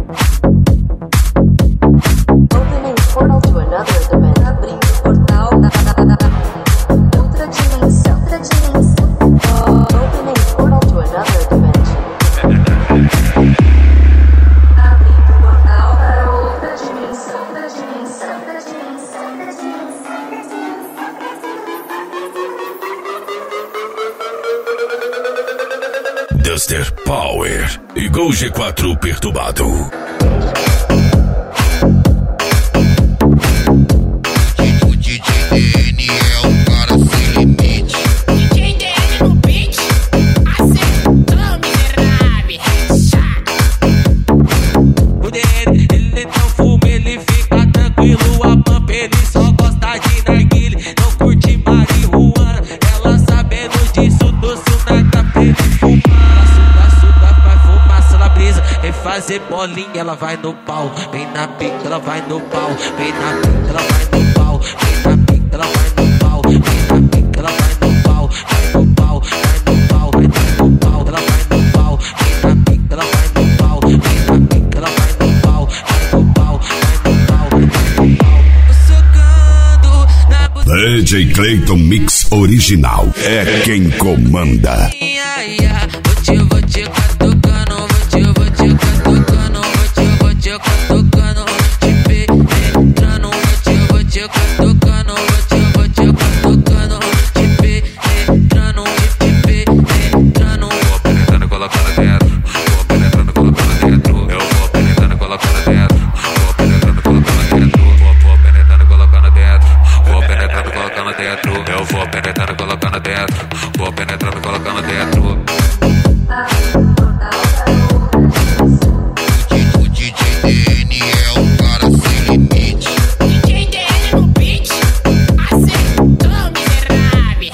Duster Power, igual G4 perturbado. O DJ DN é o cara sem limite. DJ DN no beat, acertou miserável, O DN, ele não fuma, ele fica tranquilo. A pampa, ele só gosta de narguile, não curte marihuana. Ela sabendo disso, doce na capa, ele fuma. Fazer bolinha, ela vai no pau. Vem na pica, ela vai no pau. Vem na pica, ela vai no pau. Vem na pica, ela vai no pau. Vem na pica, ela vai no pau. Vai no pau, vai no pau, vai no pau. Ela vai no pau. Vem na pica, ela vai no pau. Vem na pica, ela vai no pau. Vai no pau, vai no pau, vai no pau. Socando na DJ Clayton Mix Original é quem comanda. Vou te catucando, vou te catucando, vou te catucando, te penetrando, vou te catucando, vou te catucando, te penetrando, te penetrando. Vou penetrando, colocando dentro. Vou penetrando, colocando dentro. Eu vou penetrando, colocando dentro. Vou penetrando, colocando dentro. Vou penetrando, colocando dentro. Vou penetrando, colocando dentro. Eu vou penetrando, colocando dentro. Vou penetrando, colocando dentro. O DJ DN é o cara sem limite. DJ DN no beat, acertou miserável,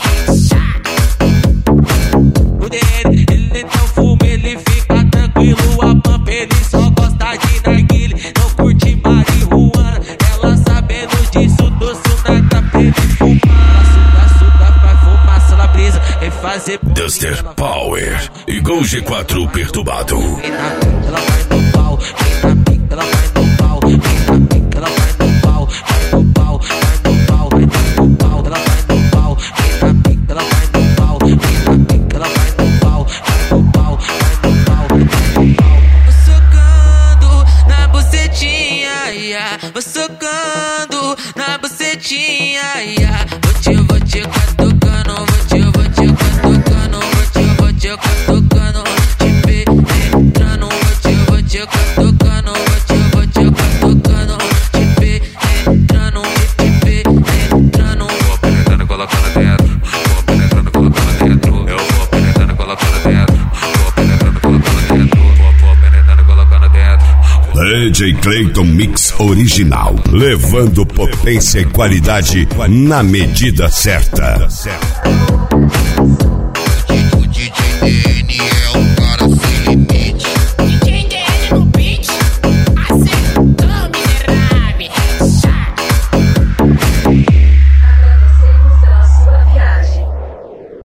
O DN, ele não fuma, ele fica tranquilo. A pampa, ele só gosta de narguile, não curte marihuana. Ela sabendo disso, doce na capa, ele fuma. Açúcar, faz fumaça na brisa, e fazer Duster Power, igual G4 perturbado. vem na pica, ela vai no pau. Vem na pica, ela vai no pau. Vem na pica, ela vai no pau. Vai no pau, vai no pau, vai no pau. Ela vai no pau. Vem na pica, ela vai no pau. Vem na pica, ela vai no pau. Vai no pau, vai no pau, vai no pau. Vou socando na bucetinha, ia. Vou socando na bucetinha, ia. Vou te catucando, vou te catucando, vou te catucando, te penetrando, vou te catucando, vou te catucando, te penetrando, te penetrando. Vou penetrando, colocando dentro. Vou penetrando, colocando dentro. Eu vou penetrando, colocando dentro. Vou penetrando, colocando dentro. Vou penetrando, colocando dentro. DJ Clayton Mix Original, levando potência e qualidade na medida certa. O DJ DN é o cara sem